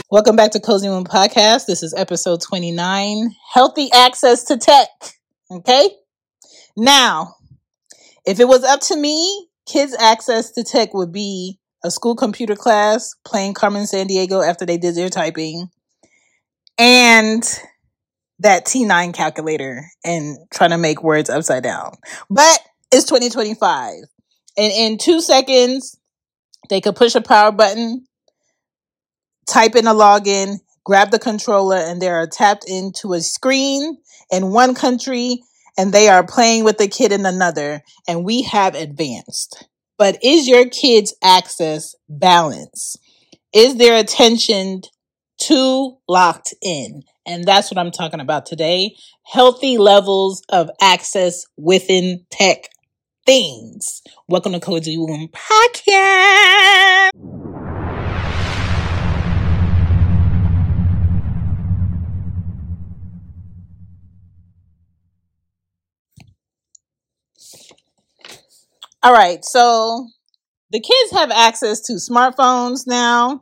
Welcome back to Cozy Womb Podcast. This is episode 29, Healthy Access to Tech. Okay? Now, if it was up to me, kids' access to tech would be a school computer class, playing Carmen Sandiego after they did their typing, and that T9 calculator and trying to make words upside down. But it's 2025. And in 2 seconds, they could push a power button, type in a login, grab the controller, and they are tapped into a screen in one country, and they are playing with the kid in another, and we have advanced. But is your kid's access balanced? Is their attention too locked in? And that's what I'm talking about today. Healthy levels of access within tech things. Welcome to Cozy Womb Podcast. All right, so the kids have access to smartphones now,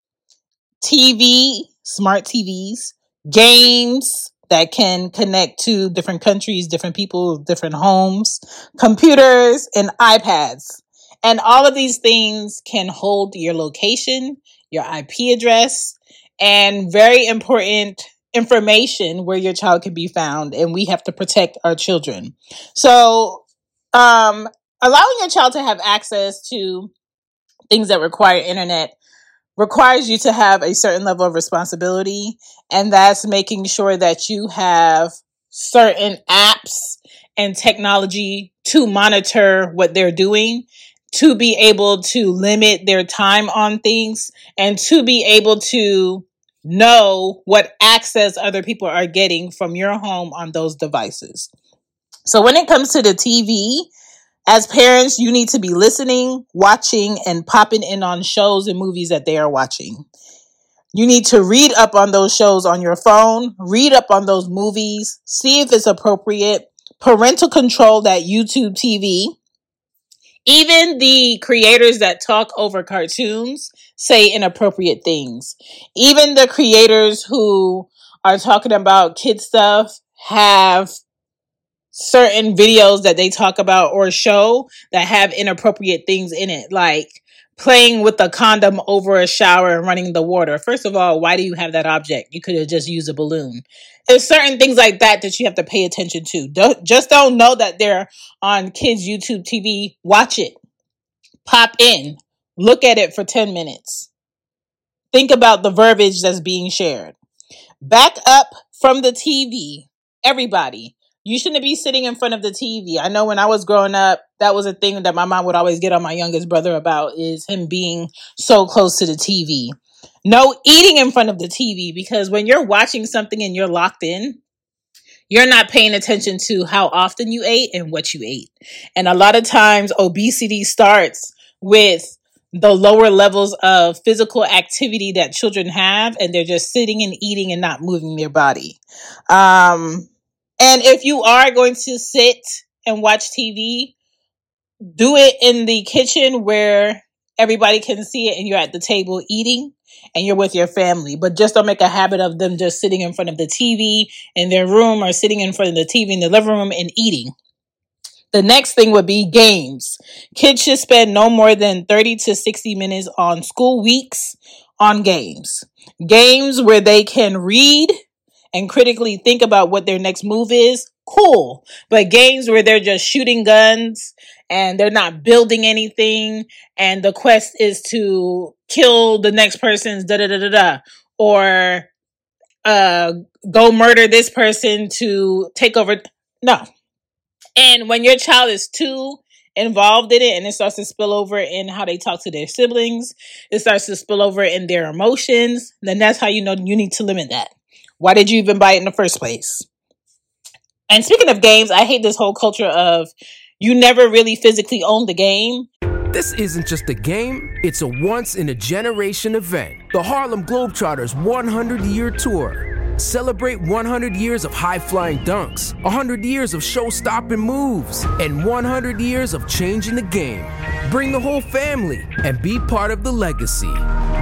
TV, smart TVs, games that can connect to different countries, different people, different homes, computers, and iPads. And all of these things can hold your location, your IP address, and very important information where your child can be found. And we have to protect our children. So, allowing your child to have access to things that require internet requires you to have a certain level of responsibility, and that's making sure that you have certain apps and technology to monitor what they're doing, to be able to limit their time on things, and to be able to know what access other people are getting from your home on those devices. So when it comes to the TV, as parents, you need to be listening, watching, and popping in on shows and movies that they are watching. You need to read up on those shows on your phone, read up on those movies, see if it's appropriate, parental control that YouTube TV. Even the creators that talk over cartoons say inappropriate things. Even the creators who are talking about kid stuff have certain videos that they talk about or show that have inappropriate things in it, like playing with a condom over a shower and running the water. First of all, why do you have that object? You could have just used a balloon. There's certain things like that that you have to pay attention to. Don't know that they're on kids' YouTube TV. Watch it. Pop in. Look at it for 10 minutes. Think about the verbiage that's being shared. Back up from the TV. Everybody. You shouldn't be sitting in front of the TV. I know when I was growing up, that was a thing that my mom would always get on my youngest brother about, is him being so close to the TV. No eating in front of the TV, because when you're watching something and you're locked in, you're not paying attention to how often you ate and what you ate. And a lot of times obesity starts with the lower levels of physical activity that children have, and they're just sitting and eating and not moving their body. And if you are going to sit and watch TV, do it in the kitchen where everybody can see it and you're at the table eating and you're with your family. But just don't make a habit of them just sitting in front of the TV in their room or sitting in front of the TV in the living room and eating. The next thing would be games. Kids should spend no more than 30 to 60 minutes on school weeks on games. Games where they can read and critically think about what their next move is, cool. But games where they're just shooting guns and they're not building anything, and the quest is to kill the next person's da-da-da-da-da, or go murder this person to take over. No. And when your child is too involved in it and it starts to spill over in how they talk to their siblings, it starts to spill over in their emotions, then that's how you know you need to limit that. Why did you even buy it in the first place? And speaking of games, I hate this whole culture of you never really physically own the game. This isn't just a game, it's a once-in-a-generation event. The Harlem Globetrotters 100-year tour. Celebrate 100 years of high-flying dunks, 100 years of show-stopping moves, and 100 years of changing the game. Bring the whole family and be part of the legacy.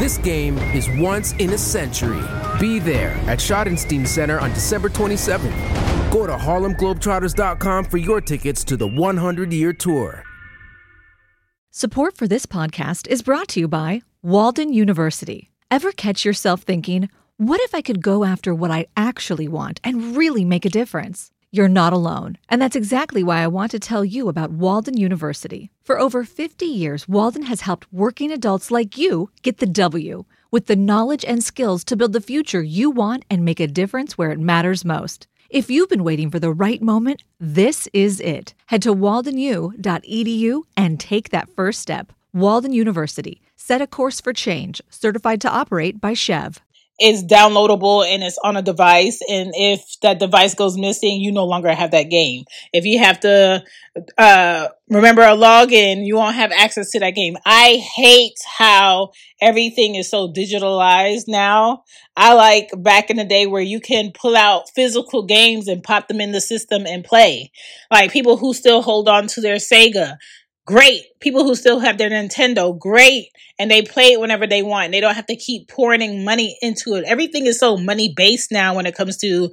This game is once in a century. Be there at Schottenstein Center on December 27th. Go to HarlemGlobetrotters.com for your tickets to the 100-year tour. Support for this podcast is brought to you by Walden University. Ever catch yourself thinking, what if I could go after what I actually want and really make a difference? You're not alone, and that's exactly why I want to tell you about Walden University. For over 50 years, Walden has helped working adults like you get the W, with the knowledge and skills to build the future you want and make a difference where it matters most. If you've been waiting for the right moment, this is it. Head to waldenu.edu and take that first step. Walden University. Set a course for change. Certified to operate by Chev. It's downloadable and it's on a device. And if that device goes missing, you no longer have that game. If you have to remember a login, you won't have access to that game. I hate how everything is so digitalized now. I like back in the day where you can pull out physical games and pop them in the system and play. Like people who still hold on to their Sega. Great. People who still have their Nintendo, great. And they play it whenever they want. They don't have to keep pouring in money into it. Everything is so money based now when it comes to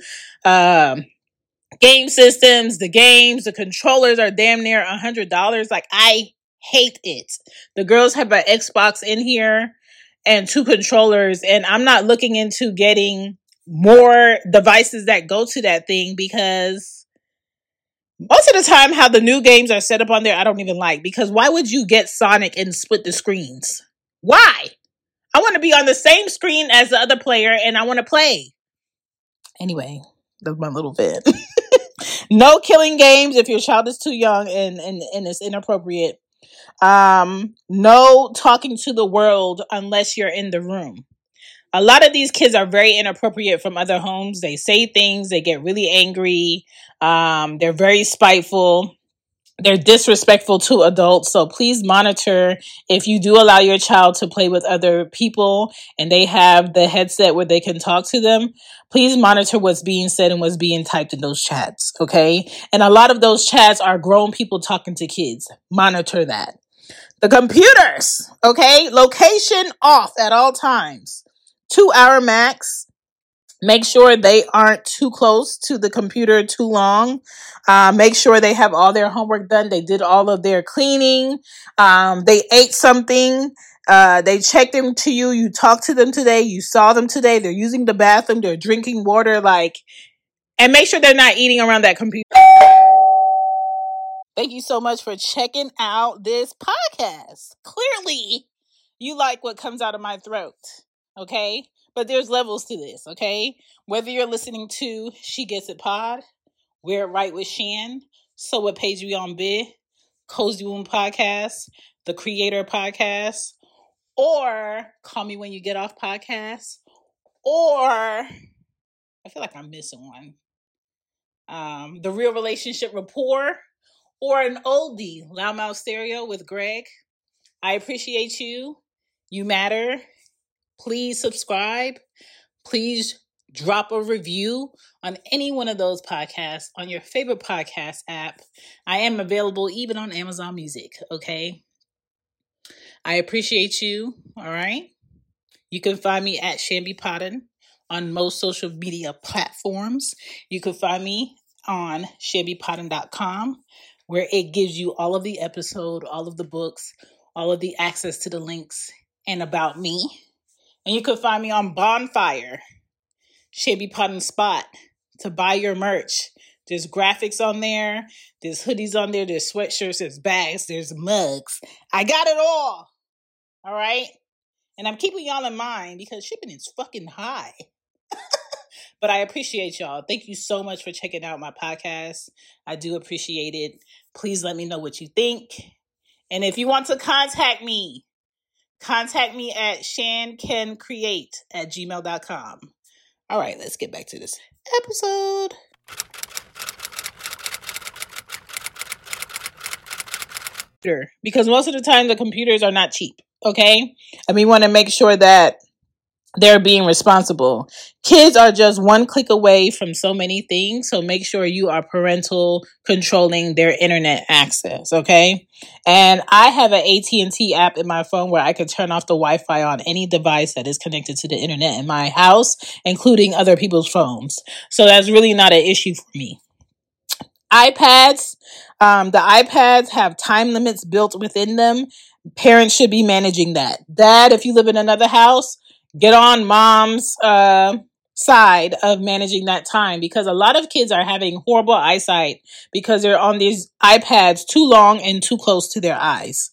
game systems, the games, the controllers are damn near $100. Like, I hate it. The girls have an Xbox in here and 2 controllers, and I'm not looking into getting more devices that go to that thing because most of the time, how the new games are set up on there, I don't even like. Because why would you get Sonic and split the screens? Why? I want to be on the same screen as the other player and I want to play. Anyway, that's my little bit. No killing games if your child is too young and it's inappropriate. No talking to the world unless you're in the room. A lot of these kids are very inappropriate from other homes. They say things, they get really angry. They're very spiteful. They're disrespectful to adults. So please monitor if you do allow your child to play with other people and they have the headset where they can talk to them. Please monitor what's being said and what's being typed in those chats. Okay. And a lot of those chats are grown people talking to kids. Monitor that. The computers. Okay. Location off at all times. 2-hour max. Make sure they aren't too close to the computer too long. Make sure they have all their homework done. They did all of their cleaning. They ate something. They checked into you. You talked to them today. You saw them today. They're using the bathroom. They're drinking water. And make sure they're not eating around that computer. Thank you so much for checking out this podcast. Clearly, you like what comes out of my throat. Okay? But there's levels to this, okay? Whether you're listening to She Gets It Pod, Wear It Right with Shan, So What Page We On Bid, Cozy Womb Podcast, The Creator Podcast, or Call Me When You Get Off Podcast, or I feel like I'm missing one. The Real Relationship Rapport, or an oldie, Loudmouth Stereo with Greg. I appreciate you. You matter. Please subscribe. Please drop a review on any one of those podcasts on your favorite podcast app. I am available even on Amazon Music, okay? I appreciate you, all right? You can find me at Shambi Podden on most social media platforms. You can find me on shambipodden.com, where it gives you all of the episode, all of the books, all of the access to the links, and about me. And you can find me on Bonfire, Shambi Podden Spot, to buy your merch. There's graphics on there. There's hoodies on there. There's sweatshirts. There's bags. There's mugs. I got it all. All right? And I'm keeping y'all in mind because shipping is fucking high. But I appreciate y'all. Thank you so much for checking out my podcast. I do appreciate it. Please let me know what you think. And if you want to contact me at shancancreate@gmail.com. All right, let's get back to this episode. Because most of the time the computers are not cheap, okay? And we want to make sure that they're being responsible. Kids are just one click away from so many things, so make sure you are parental controlling their internet access, okay? And I have an AT&T app in my phone where I can turn off the Wi-Fi on any device that is connected to the internet in my house, including other people's phones. So that's really not an issue for me. iPads, the iPads have time limits built within them. Parents should be managing that. Dad, if you live in another house, get on mom's side of managing that time, because a lot of kids are having horrible eyesight because they're on these iPads too long and too close to their eyes.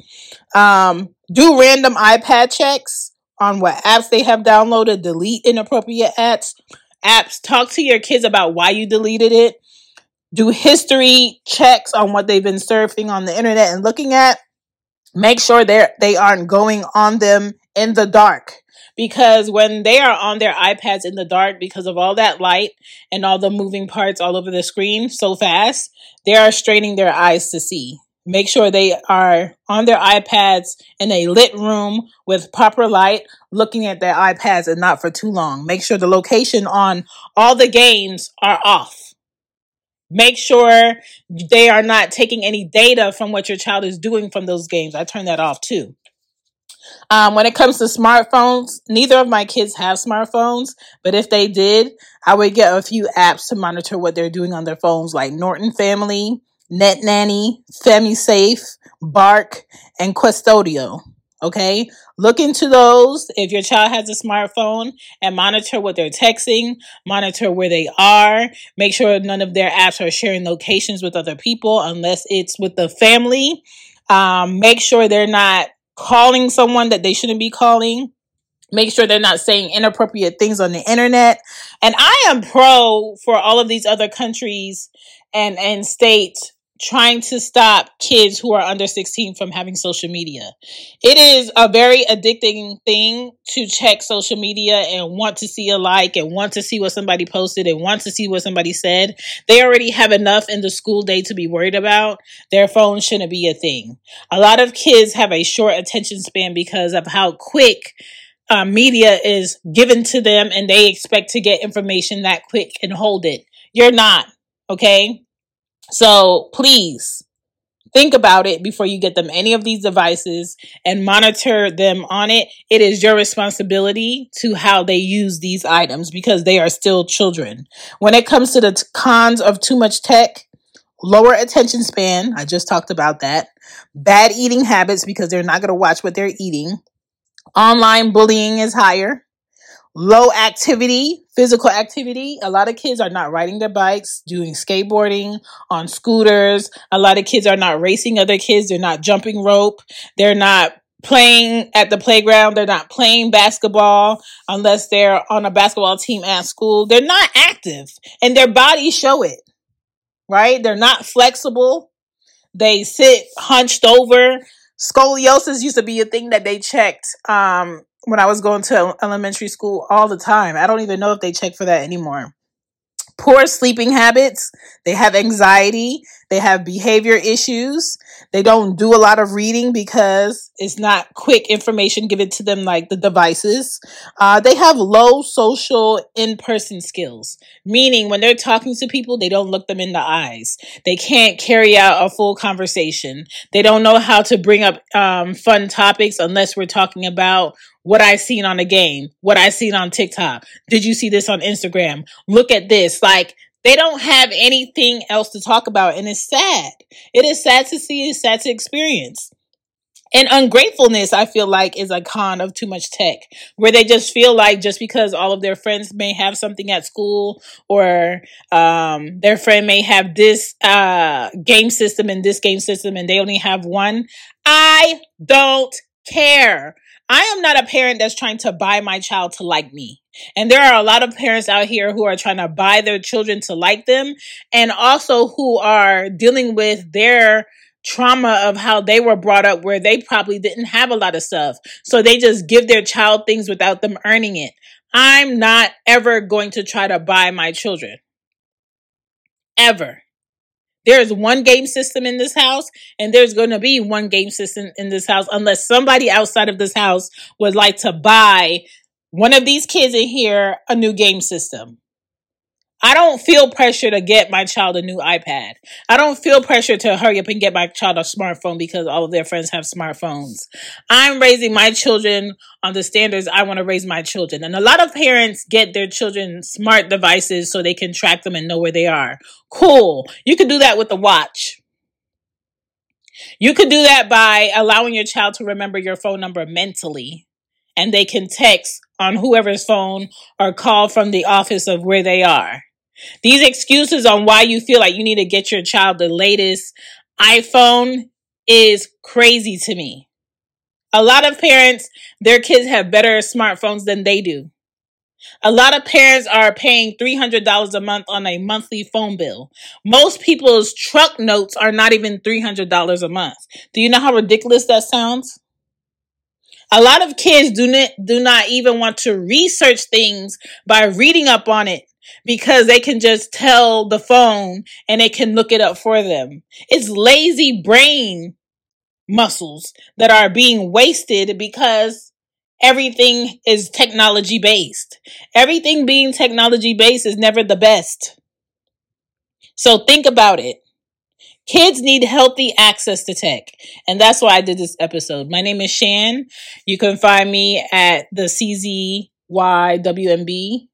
Do random iPad checks on what apps they have downloaded. Delete inappropriate apps. Talk to your kids about why you deleted it. Do history checks on what they've been surfing on the internet and looking at. Make sure they aren't going on them in the dark, because when they are on their iPads in the dark, because of all that light and all the moving parts all over the screen so fast, they are straining their eyes to see. Make sure they are on their iPads in a lit room with proper light, looking at their iPads and not for too long. Make sure the location on all the games are off. Make sure they are not taking any data from what your child is doing from those games. I turn that off too. When it comes to smartphones, neither of my kids have smartphones, but if they did, I would get a few apps to monitor what they're doing on their phones, like Norton Family, Net Nanny, FamiSafe, Bark, and Questodio. Okay, look into those if your child has a smartphone and monitor what they're texting, monitor where they are. Make sure none of their apps are sharing locations with other people unless it's with the family. Make sure they're not calling someone that they shouldn't be calling. Make sure they're not saying inappropriate things on the internet. And I am pro for all of these other countries and states trying to stop kids who are under 16 from having social media. It is a very addicting thing to check social media and want to see a like and want to see what somebody posted and want to see what somebody said. They already have enough in the school day to be worried about. Their phone shouldn't be a thing. A lot of kids have a short attention span because of how quick media is given to them, and they expect to get information that quick and hold it. You're not, okay? So please think about it before you get them any of these devices and monitor them on it. It is your responsibility to how they use these items because they are still children. When it comes to the cons of too much tech, lower attention span, I just talked about that. Bad eating habits because they're not going to watch what they're eating. Online bullying is higher. Low activity, physical activity. A lot of kids are not riding their bikes, doing skateboarding, on scooters. A lot of kids are not racing other kids. They're not jumping rope. They're not playing at the playground. They're not playing basketball unless they're on a basketball team at school. They're not active and their bodies show it, right? They're not flexible. They sit hunched over. Scoliosis used to be a thing that they checked when I was going to elementary school all the time. I don't even know if they check for that anymore. Poor sleeping habits. They have anxiety. They have behavior issues. They don't do a lot of reading because it's not quick information given to them like the devices. They have low social in-person skills, meaning when they're talking to people, they don't look them in the eyes. They can't carry out a full conversation. They don't know how to bring up fun topics unless we're talking about what I seen on a game, what I seen on TikTok. Did you see this on Instagram? Look at this. Like, they don't have anything else to talk about, and it's sad. It is sad to see, it's sad to experience. And ungratefulness, I feel like, is a con of too much tech, where they just feel like just because all of their friends may have something at school or their friend may have this game system and this game system and they only have one. I don't care. I am not a parent that's trying to buy my child to like me. And there are a lot of parents out here who are trying to buy their children to like them, and also who are dealing with their trauma of how they were brought up, where they probably didn't have a lot of stuff. So they just give their child things without them earning it. I'm not ever going to try to buy my children. Ever. There's one game system in this house, and there's going to be one game system in this house unless somebody outside of this house would like to buy one of these kids in here a new game system. I don't feel pressure to get my child a new iPad. I don't feel pressure to hurry up and get my child a smartphone because all of their friends have smartphones. I'm raising my children on the standards I want to raise my children. And a lot of parents get their children smart devices so they can track them and know where they are. Cool. You could do that with a watch. You could do that by allowing your child to remember your phone number mentally, and they can text on whoever's phone or call from the office of where they are. These excuses on why you feel like you need to get your child the latest iPhone is crazy to me. A lot of parents, their kids have better smartphones than they do. A lot of parents are paying $300 a month on a monthly phone bill. Most people's truck notes are not even $300 a month. Do you know how ridiculous that sounds? A lot of kids do not even want to research things by reading up on it because they can just tell the phone and it can look it up for them. It's lazy brain muscles that are being wasted because everything is technology based. Everything being technology based is never the best. So think about it. Kids need healthy access to tech. And that's why I did this episode. My name is Shan. You can find me at the CZYWMB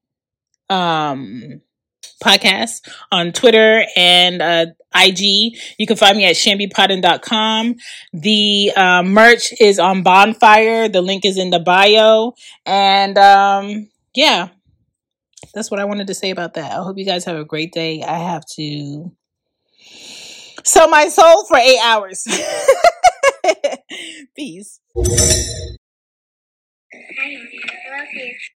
podcast on Twitter and IG. You can find me at shanbypodden.com. The merch is on Bonfire. The link is in the bio. And yeah, that's what I wanted to say about that. I hope you guys have a great day. I have to sell my soul for 8 hours. Peace. I love you.